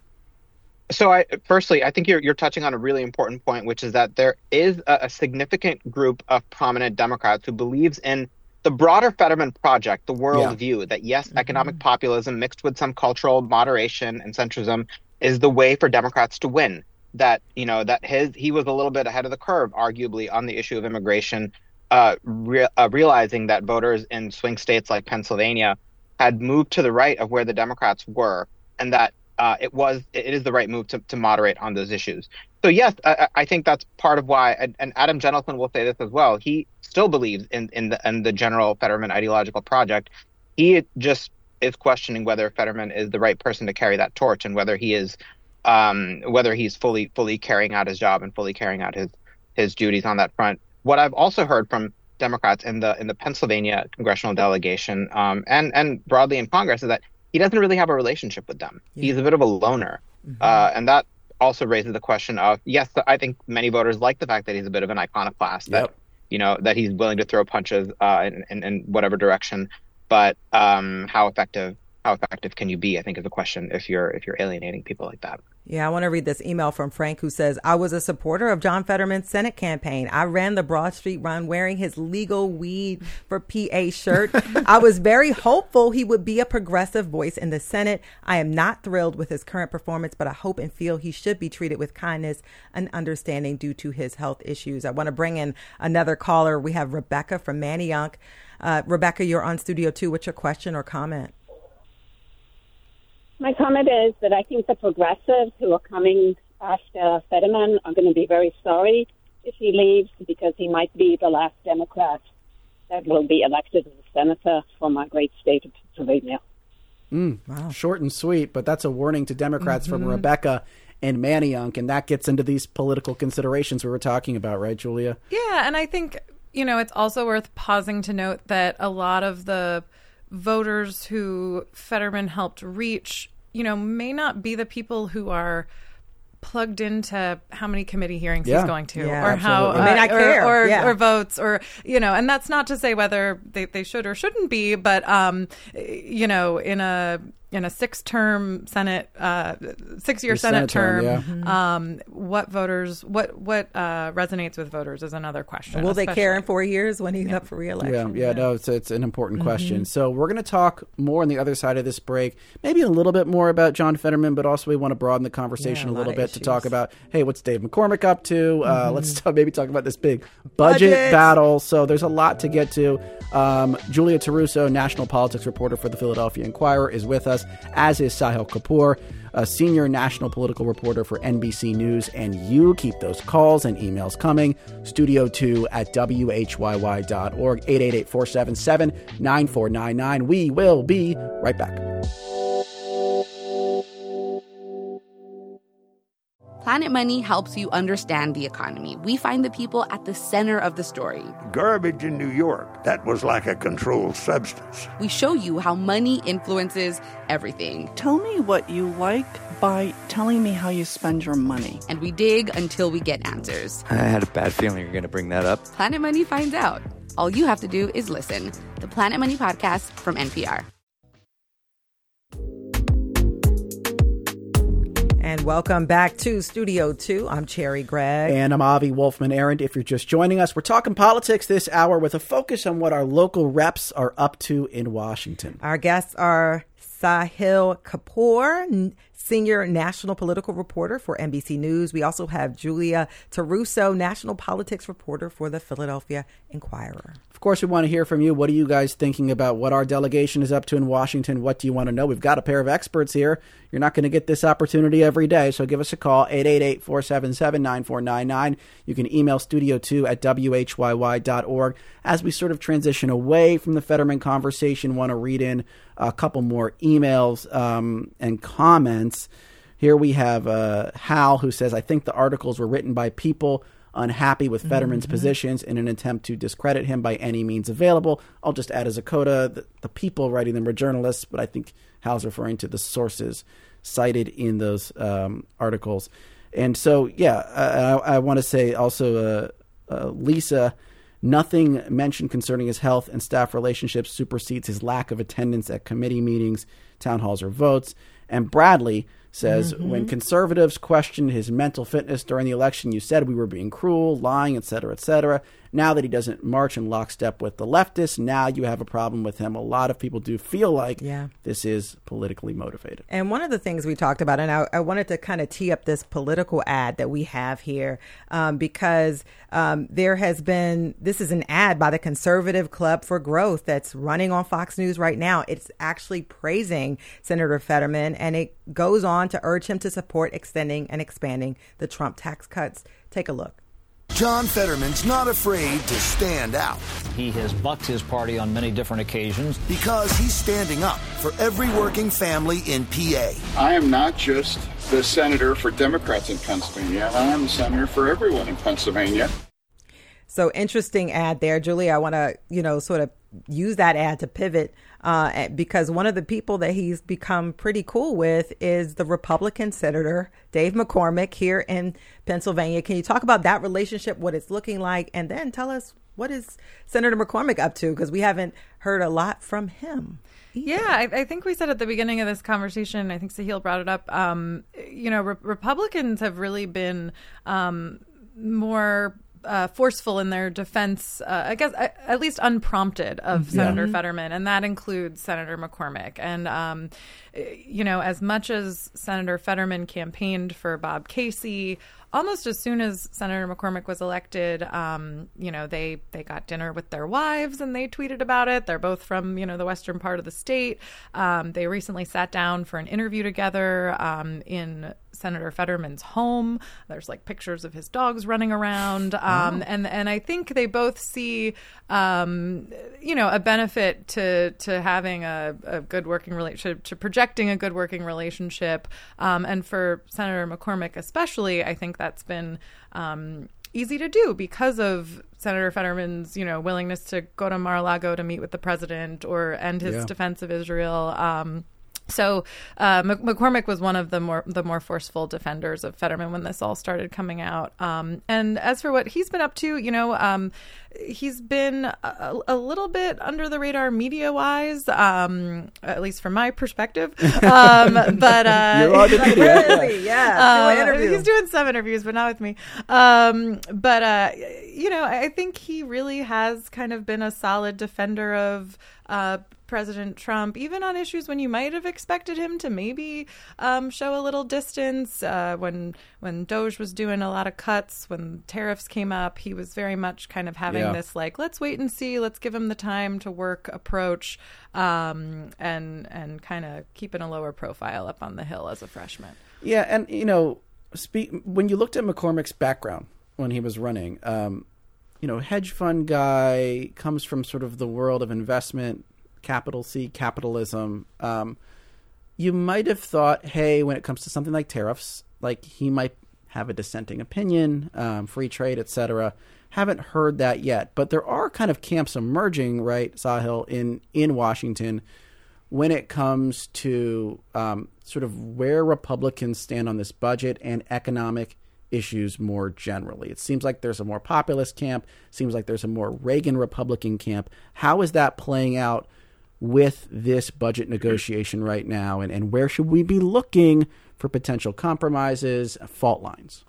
So, I, firstly, I think you're you're touching on a really important point, which is that there is a, a significant group of prominent Democrats who believes in the broader Fetterman project, the world yeah. view, that yes, mm-hmm. economic populism mixed with some cultural moderation and centrism is the way for Democrats to win. That, you know, that his he was a little bit ahead of the curve, arguably, on the issue of immigration, uh, re- uh, realizing that voters in swing states like Pennsylvania had moved to the right of where the Democrats were, and that Uh, it was it is the right move to, to moderate on those issues. So, yes, I, I think that's part of why. And, and Adam Gentleson will say this as well. He still believes in, in, the, in the general Fetterman ideological project. He just is questioning whether Fetterman is the right person to carry that torch, and whether he is um, whether he's fully fully carrying out his job and fully carrying out his his duties on that front. What I've also heard from Democrats in the in the Pennsylvania congressional delegation um, and and broadly in Congress is that he doesn't really have a relationship with them. Yeah. He's a bit of a loner. Mm-hmm. Uh, and that also raises the question of, yes, I think many voters like the fact that he's a bit of an iconoclast, yep. that, you know, that he's willing to throw punches uh, in, in, in whatever direction. But um, how effective how effective can you be, I think, is a question if you're if you're alienating people like that. Yeah, I want to read this email from Frank, who says, I was a supporter of John Fetterman's Senate campaign. I ran the Broad Street run wearing his legal weed for P A shirt. I was very hopeful he would be a progressive voice in the Senate. I am not thrilled with his current performance, but I hope and feel he should be treated with kindness and understanding due to his health issues. I want to bring in another caller. We have Rebecca from Manayunk. Uh, Rebecca, you're on Studio two. What's your question or comment? My comment is that I think the progressives who are coming after Fetterman are going to be very sorry if he leaves, because he might be the last Democrat that will be elected as a senator from our great state of Pennsylvania. Mm, wow. Short and sweet, but that's a warning to Democrats mm-hmm. from Rebecca and Manayunk, and that gets into these political considerations we were talking about, right, Julia? Yeah, and I think, you know, it's also worth pausing to note that a lot of the voters who Fetterman helped reach, you know, may not be the people who are plugged into how many committee hearings yeah. he's going to, yeah, or absolutely. how uh, may not care. or, or, yeah. or votes, or, you know, and that's not to say whether they, they should or shouldn't be, but um, you know, in a in a six-term Senate, uh, six-year Senate, Senate term, term yeah. um, what voters, what what uh, resonates with voters is another question. Will especially. they care in four years when he's yeah. up for re-election? Yeah, yeah, no, it's it's an important mm-hmm. question. So we're going to talk more on the other side of this break, maybe a little bit more about John Fetterman, but also we want to broaden the conversation yeah, a, a little bit issues. to talk about, hey, what's Dave McCormick up to? Uh, mm-hmm. Let's talk, maybe talk about this big budget, budget battle. So there's a lot to get to. Um, Julia Taruso, national politics reporter for the Philadelphia Inquirer, is with us, as is Sahil Kapoor, a senior national political reporter for N B C News. And you keep those calls and emails coming. Studio two at W H Y Y dot org, eight eight eight, four seven seven, nine four nine nine. We will be right back. Planet Money helps you understand the economy. We find the people at the center of the story. Garbage in New York, that was like a controlled substance. We show you how money influences everything. Tell me what you like by telling me how you spend your money. And we dig until we get answers. I had a bad feeling you were going to bring that up. Planet Money finds out. All you have to do is listen. The Planet Money Podcast from N P R. And welcome back to Studio two. I'm Cherry Gregg. And I'm Avi Wolfman Arendt. If you're just joining us, we're talking politics this hour with a focus on what our local reps are up to in Washington. Our guests are Sahil Kapoor, senior national political reporter for N B C News. We also have Julia Taruso, national politics reporter for the Philadelphia Inquirer. Of course, we want to hear from you. What are you guys thinking about what our delegation is up to in Washington? What do you want to know? We've got a pair of experts here. You're not going to get this opportunity every day, so give us a call, eight eight eight, four seven seven, nine four nine nine. You can email studio two at w h y y dot org. As we sort of transition away from the Fetterman conversation, want to read in a couple more emails um, and comments. Here we have uh, Hal, who says, I think the articles were written by people unhappy with Fetterman's mm-hmm. positions in an attempt to discredit him by any means available. I'll just add as a coda, the, the people writing them were journalists, but I think Hal's referring to the sources cited in those um, articles. And so, yeah, I, I want to say also, uh, uh, Lisa, nothing mentioned concerning his health and staff relationships supersedes his lack of attendance at committee meetings, town halls, or votes. And Bradley says, mm-hmm. when conservatives questioned his mental fitness during the election, you said we were being cruel, lying, et cetera, et cetera. Now that he doesn't march in lockstep with the leftists, now you have a problem with him. A lot of people do feel like yeah. this is politically motivated. And one of the things we talked about, and I, I wanted to kind of tee up this political ad that we have here, um, because um, there has been, this is an ad by the Conservative Club for Growth that's running on Fox News right now. It's actually praising Senator Fetterman, and it goes on to urge him to support extending and expanding the Trump tax cuts. Take a look. John Fetterman's not afraid to stand out. He has bucked his party on many different occasions. Because he's standing up for every working family in P A. I am not just the senator for Democrats in Pennsylvania. I am the senator for everyone in Pennsylvania. So interesting ad there, Julie. I want to, you know, sort of use that ad to pivot uh, because one of the people that he's become pretty cool with is the Republican Senator Dave McCormick here in Pennsylvania. Can you talk about that relationship, what it's looking like, and then tell us what is Senator McCormick up to? Because we haven't heard a lot from him. Either. Yeah, I, I think we said at the beginning of this conversation, I think Sahil brought it up, um, you know, re- Republicans have really been um, more Uh, forceful in their defense, uh, I guess, uh, at least unprompted, of yeah. Senator Fetterman, and that includes Senator McCormick. And, um, you know, as much as Senator Fetterman campaigned for Bob Casey, almost as soon as Senator McCormick was elected, um, you know, they, they got dinner with their wives and they tweeted about it. They're both from, you know, the western part of the state. Um, they recently sat down for an interview together um, in Senator Fetterman's home. There's like pictures of his dogs running around. Um, oh. and, and I think they both see, um, you know, a benefit to, to having a, a good working relationship, to projecting a good working relationship. Um, and for Senator McCormick especially, I think that's been um, easy to do because of Senator Fetterman's, you know, willingness to go to Mar-a-Lago to meet with the president or end his yeah. defense of Israel. Um, So uh, McCormick was one of the more the more forceful defenders of Fetterman when this all started coming out. Um, and as for what he's been up to, you know, um, he's been a, a little bit under the radar media wise, um, at least from my perspective. Um, but uh, You're on the media. yeah, uh, he's doing some interviews, but not with me. Um, but uh, you know, I think he really has kind of been a solid defender of Uh, President Trump, even on issues when you might have expected him to maybe um, show a little distance. Uh, when when Doge was doing a lot of cuts, when tariffs came up, he was very much kind of having yeah. this like, let's wait and see, let's give him the time to work approach, um, and and kind of keeping a lower profile up on the Hill as a freshman. Yeah, and you know, speak, when you looked at McCormick's background when he was running, um, you know, hedge fund guy, comes from sort of the world of investment, capital C, capitalism. Um, you might have thought, hey, when it comes to something like tariffs, like he might have a dissenting opinion, um, free trade, et cetera. Haven't heard that yet. But there are kind of camps emerging, right, Sahil, in, in Washington when it comes to um, sort of where Republicans stand on this budget and economic issues more generally. It seems like there's a more populist camp, seems like there's a more Reagan Republican camp. How is that playing out with this budget negotiation right now, and, and where should we be looking for potential compromises, fault lines?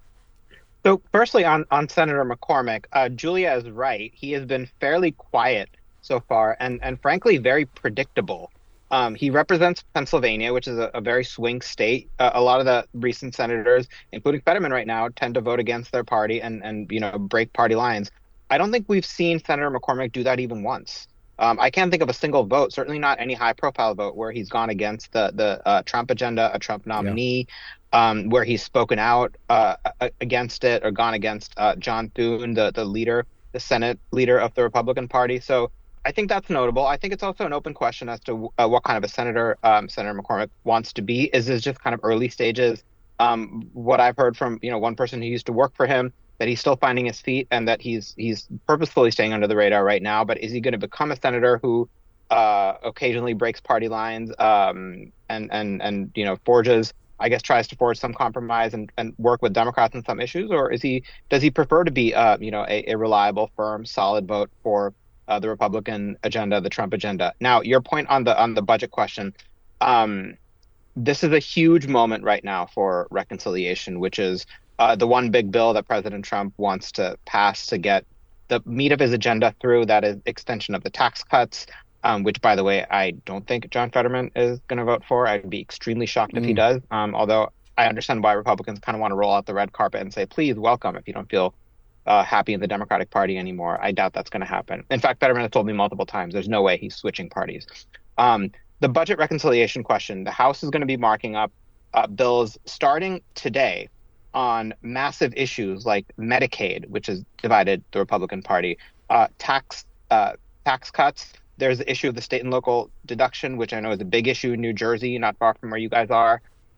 So firstly, on, on Senator McCormick, uh, Julia is right. He has been fairly quiet so far and, and frankly, very predictable. Um, he represents Pennsylvania, which is a, a very swing state. Uh, a lot of the recent senators, including Fetterman right now, tend to vote against their party and, and you know, break party lines. I don't think we've seen Senator McCormick do that even once. Um, I can't think of a single vote, certainly not any high-profile vote, where he's gone against the the uh, Trump agenda, a Trump nominee, yeah. um, where he's spoken out uh, against it or gone against uh, John Thune, the the leader, the Senate leader of the Republican Party. So I think that's notable. I think it's also an open question as to uh, what kind of a senator um, Senator McCormick wants to be. Is this just kind of early stages? Um, what I've heard from you know one person who used to work for him, that he's still finding his feet and that he's he's purposefully staying under the radar right now. But is he going to become a senator who uh, occasionally breaks party lines um, and and and you know forges, I guess, tries to forge some compromise and, and work with Democrats on some issues, or is he does he prefer to be uh, you know a, a reliable, firm, solid vote for uh, the Republican agenda, the Trump agenda? Now, your point on the on the budget question. Um, this is a huge moment right now for reconciliation, which is Uh, the one big bill that President Trump wants to pass to get the meat of his agenda through, that is extension of the tax cuts, um, which, by the way, I don't think John Fetterman is going to vote for. I'd be extremely shocked mm. if he does, um, although I understand why Republicans kind of want to roll out the red carpet and say, please, welcome, if you don't feel uh, happy in the Democratic Party anymore. I doubt that's going to happen. In fact, Fetterman has told me multiple times there's no way he's switching parties. Um, the budget reconciliation question, the House is going to be marking up uh, bills starting today on massive issues like Medicaid, which has divided the Republican Party, uh, tax uh, tax cuts. There's the issue of the state and local deduction, which I know is a big issue in New Jersey, not far from where you guys are.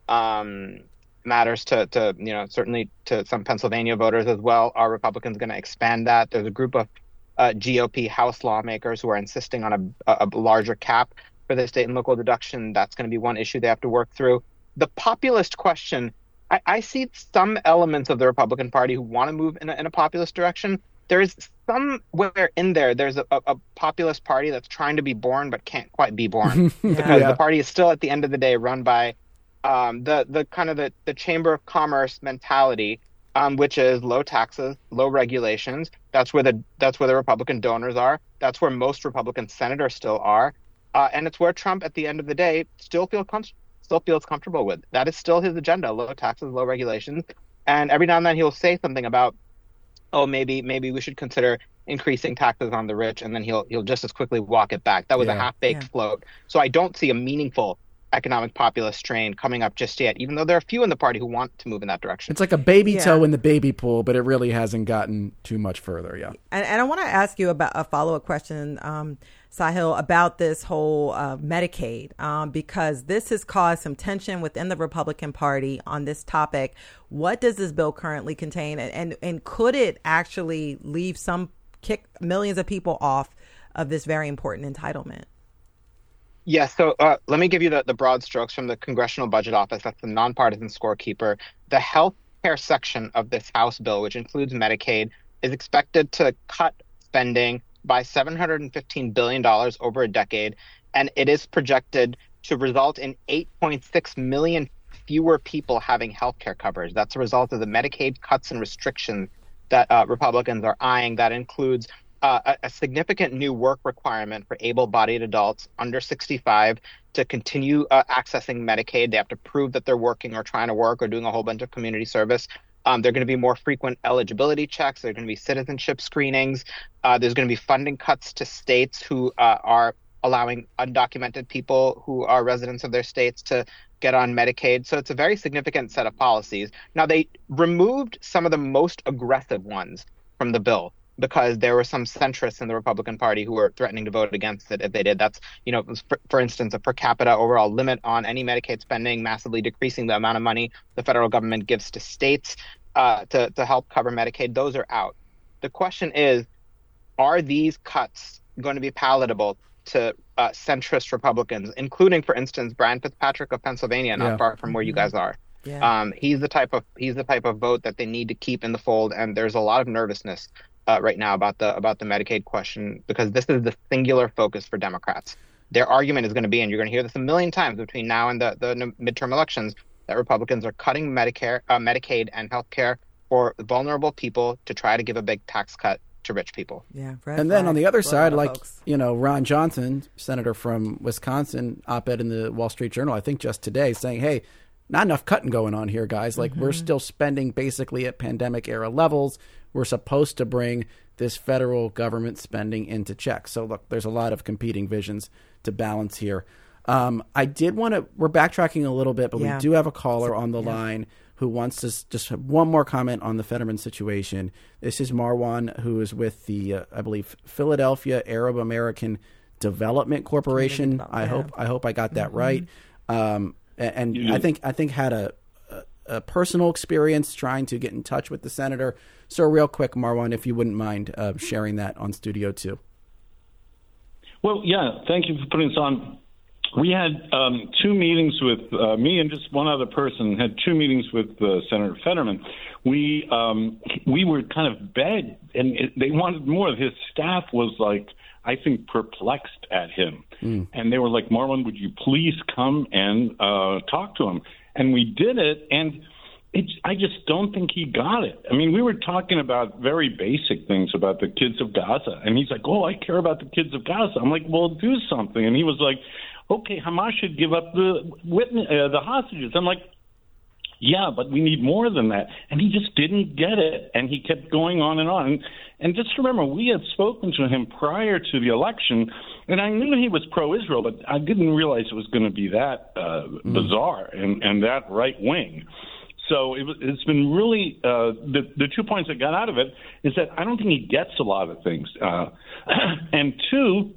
Um, matters to, to, you know, certainly to some Pennsylvania voters as well. Are Republicans going to expand that? There's a group of uh, G O P House lawmakers who are insisting on a, a larger cap for the state and local deduction. That's going to be one issue they have to work through. The populist question, I, I see some elements of the Republican Party who want to move in a, in a populist direction. There is somewhere in there, there's a, a populist party that's trying to be born but can't quite be born yeah. because yeah. the party is still, at the end of the day, run by um, the the kind of the, the Chamber of Commerce mentality, um, which is low taxes, low regulations. That's where the that's where the Republican donors are. That's where most Republican senators still are, uh, and it's where Trump, at the end of the day, still feel comfortable. still feels comfortable with. That is still his agenda, low taxes, low regulations. And every now and then he'll say something about, oh, maybe maybe we should consider increasing taxes on the rich, and then he'll he'll just as quickly walk it back. That was yeah. a half-baked yeah. float. So I don't see a meaningful economic populist strain coming up just yet, even though there are a few in the party who want to move in that direction. It's like a baby yeah. toe in the baby pool, but it really hasn't gotten too much further, yeah. And, and I want to ask you about a follow-up question, um, Sahil, about this whole uh, Medicaid, um, because this has caused some tension within the Republican Party on this topic. What does this bill currently contain, and, and, and could it actually leave some, kick millions of people off of this very important entitlement? Yeah, so uh, let me give you the, the broad strokes from the Congressional Budget Office. That's the nonpartisan scorekeeper. The health care section of this House bill, which includes Medicaid, is expected to cut spending by seven hundred fifteen billion dollars over a decade, and it is projected to result in eight point six million fewer people having health care coverage. That's a result of the Medicaid cuts and restrictions that uh, Republicans are eyeing. That includes Uh, a, a significant new work requirement for able-bodied adults under sixty-five to continue uh, accessing Medicaid. They have to prove that they're working or trying to work or doing a whole bunch of community service. Um, there are going to be more frequent eligibility checks. There are going to be citizenship screenings. Uh, there's going to be funding cuts to states who uh, are allowing undocumented people who are residents of their states to get on Medicaid. So it's a very significant set of policies. Now, they removed some of the most aggressive ones from the bill, because there were some centrists in the Republican Party who were threatening to vote against it if they did. That's, you know, for, for instance, a per capita overall limit on any Medicaid spending, massively decreasing the amount of money the federal government gives to states uh, to, to help cover Medicaid. Those are out. The question is, are these cuts going to be palatable to uh, centrist Republicans, including, for instance, Brian Fitzpatrick of Pennsylvania, not Yeah. far from where you guys are. Yeah. Um, he's the type of he's the type of vote that they need to keep in the fold, and there's a lot of nervousness uh, right now about the about the Medicaid question, because this is the singular focus for Democrats. Their argument is going to be, and you're going to hear this a million times between now and the, the midterm elections, that Republicans are cutting Medicare, uh, Medicaid and health care for vulnerable people to try to give a big tax cut to rich people. Yeah, and then on the other side, like, folks. you know, Ron Johnson, senator from Wisconsin, op-ed in the Wall Street Journal, I think just today, saying, hey, not enough cutting going on here, guys. Like, mm-hmm. we're still spending basically at pandemic era levels. We're supposed to bring this federal government spending into check. So, look, there's a lot of competing visions to balance here. Um, I did want to, we're backtracking a little bit, but Yeah. we do have a caller on the Yeah. line who wants to s- just have one more comment on the Fetterman situation. This is Marwan, who is with the, uh, I believe, Philadelphia Arab American Development Corporation. I yeah. hope I hope I got that Mm-hmm. right. Um, and and I think I think had a, a a personal experience trying to get in touch with the senator. So real quick, Marwan, if you wouldn't mind uh, sharing that on Studio Two. Well, yeah, thank you for putting this on. We had um, two meetings with uh, me and just one other person had two meetings with uh, Senator Fetterman. We um, we were kind of begged, and it, they wanted more. His staff was like, I think, perplexed at him. Mm. And they were like, Marwan, would you please come and uh, talk to him? And we did it, and it's, I just don't think he got it. I mean, we were talking about very basic things about the kids of Gaza. And he's like, oh, I care about the kids of Gaza. I'm like, well, do something. And he was like, okay, Hamas should give up the witness, uh, the hostages. I'm like, yeah, but we need more than that. And he just didn't get it, and he kept going on and on. And, and just remember, we had spoken to him prior to the election, and I knew he was pro-Israel, but I didn't realize it was going to be that uh, mm. bizarre and, and that right-wing. So it, it's been really uh, the the two points I got out of it is that I don't think he gets a lot of things, uh, and two,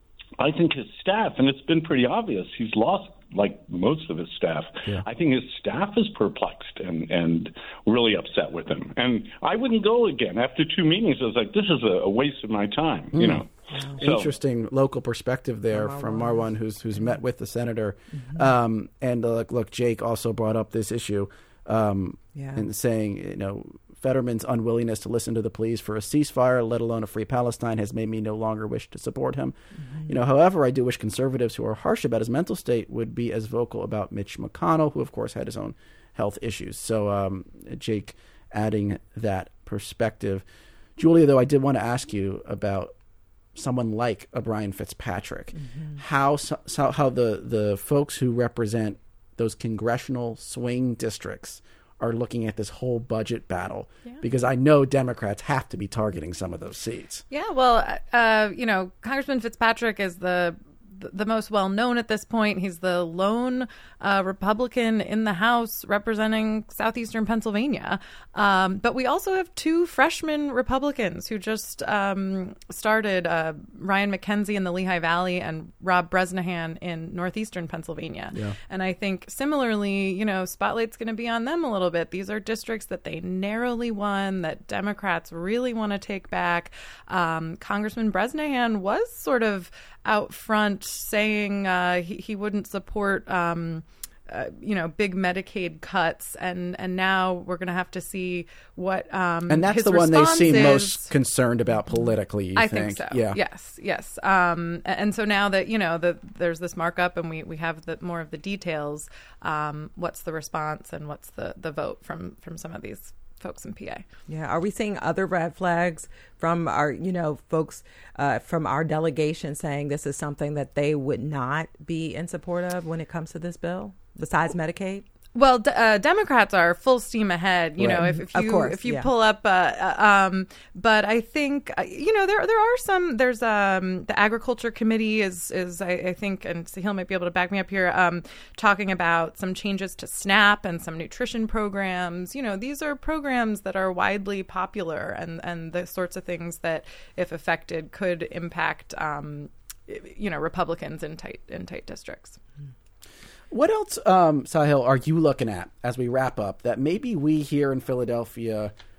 I think his staff, and it's been pretty obvious, he's lost like most of his staff. Yeah. I think his staff is perplexed and, and really upset with him. And I wouldn't go again. After two meetings, I was like, this is a, a waste of my time, mm. you know. Wow. So, interesting local perspective there Marwan. from Marwan, who's who's met with the senator. Mm-hmm. Um, and uh, look, look, Jake also brought up this issue um, yeah. and saying, you know, Fetterman's unwillingness to listen to the pleas for a ceasefire, let alone a free Palestine, has made me no longer wish to support him. Mm-hmm. You know, however, I do wish conservatives who are harsh about his mental state would be as vocal about Mitch McConnell, who, of course, had his own health issues. So, um, Jake, adding that perspective. Julia, though, I did want to ask you about someone like a Brian Fitzpatrick, mm-hmm. how so, how the, the folks who represent those congressional swing districts are looking at this whole budget battle, yeah. because I know Democrats have to be targeting some of those seats. Yeah, well, uh, you know, Congressman Fitzpatrick is the the most well-known at this point. He's the lone uh, Republican in the House representing southeastern Pennsylvania. Um, but we also have two freshman Republicans who just um, started, uh, Ryan McKenzie in the Lehigh Valley and Rob Bresnahan in northeastern Pennsylvania. Yeah. And I think similarly, you know, spotlight's going to be on them a little bit. These are districts that they narrowly won, that Democrats really want to take back. Um, Congressman Bresnahan was sort of out front saying uh, he, he wouldn't support, um, uh, you know, big Medicaid cuts. And, and now we're going to have to see what um, And that's his the one they seem is. most concerned about politically, you I think? think so. Yeah. Yes, yes. Um, and so now that, you know, the, there's this markup and we, we have the, more of the details, um, what's the response and what's the, the vote from, from some of these folks in P A. Yeah. Are we seeing other red flags from our, you know, folks uh, from our delegation saying this is something that they would not be in support of when it comes to this bill, besides Medicaid? Well, d- uh, Democrats are full steam ahead, you right. know, if, if you, of course, if you yeah. pull up, uh, uh, um, but I think, uh, you know, there, there are some, there's, um, the Agriculture Committee is, is, I, I think, and Sahil might be able to back me up here, um, talking about some changes to SNAP and some nutrition programs. You know, these are programs that are widely popular and, and the sorts of things that, if affected, could impact, um, you know, Republicans in tight, in tight districts. Mm. What else, um, Sahil, are you looking at as we wrap up that maybe we here in Philadelphia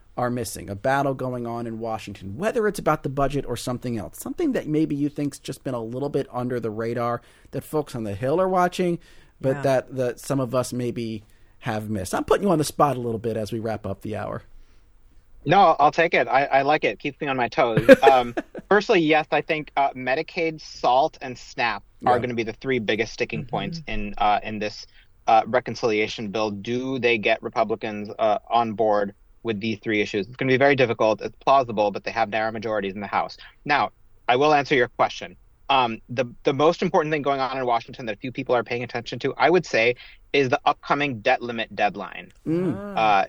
are missing. A battle going on in Washington, whether it's about the budget or something else, something that maybe you think's just been a little bit under the radar that folks on the Hill are watching, but yeah. that, that some of us maybe have missed. I'm putting you on the spot a little bit as we wrap up the hour. No, I'll take it. I, I like it. Keeps me on my toes. Um, firstly, yes, I think uh, Medicaid, SALT, and SNAP are yeah. going to be the three biggest sticking points mm-hmm. in uh, in this uh, reconciliation bill. Do they get Republicans uh, on board with these three issues? It's going to be very difficult. It's plausible, but they have narrow majorities in the House. Now, I will answer your question. Um, the the most important thing going on in Washington that few people are paying attention to, I would say, is the upcoming debt limit deadline. Mm. Uh,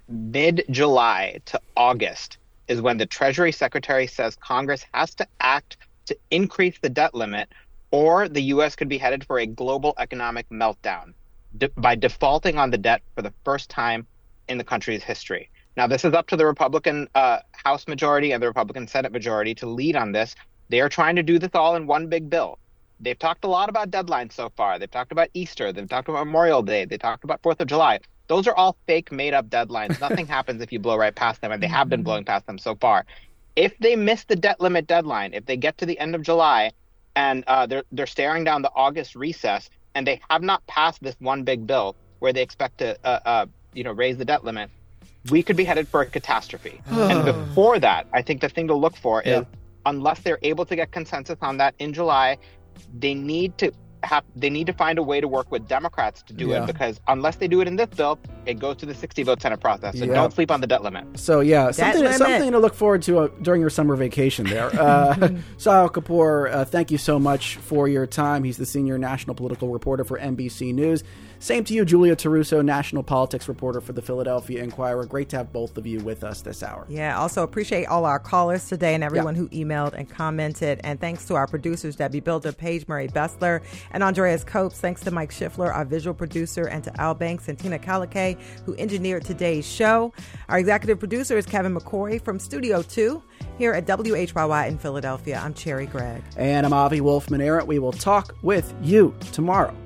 mid-July to August is when the Treasury Secretary says Congress has to act to increase the debt limit, or the U S could be headed for a global economic meltdown de- by defaulting on the debt for the first time in the country's history. Now, this is up to the Republican uh, House majority and the Republican Senate majority to lead on this. They are trying to do this all in one big bill. They've talked a lot about deadlines so far. They've talked about Easter. They've talked about Memorial Day. They talked about fourth of July. Those are all fake, made-up deadlines. Nothing happens if you blow right past them, and they have been blowing past them so far. If they miss the debt limit deadline, if they get to the end of July and uh, they're they're staring down the August recess, and they have not passed this one big bill where they expect to uh, uh, you know raise the debt limit, we could be headed for a catastrophe. And before that, I think the thing to look for yeah. is, unless they're able to get consensus on that in July, they need to have they need to find a way to work with Democrats to do yeah. it, because unless they do it in this bill, it goes to the sixty vote Senate process. So yeah. don't sleep on the debt limit. So yeah, something, something to look forward to uh, during your summer vacation there. Uh, Sahil Kapoor, uh, thank you so much for your time. He's the senior national political reporter for N B C News. Same to you, Julia Taruso, national politics reporter for the Philadelphia Inquirer. Great to have both of you with us this hour. Yeah, also appreciate all our callers today and everyone yeah. who emailed and commented. And thanks to our producers, Debbie Builder, Paige Murray Bessler, and Andreas Copes. Thanks to Mike Schiffler, our visual producer, and to Al Banks and Tina Kalikay, who engineered today's show. Our executive producer is Kevin McCoy from Studio two here at W H Y Y in Philadelphia. I'm Cherry Gregg. And I'm Avi Wolfman-Arent. We will talk with you tomorrow.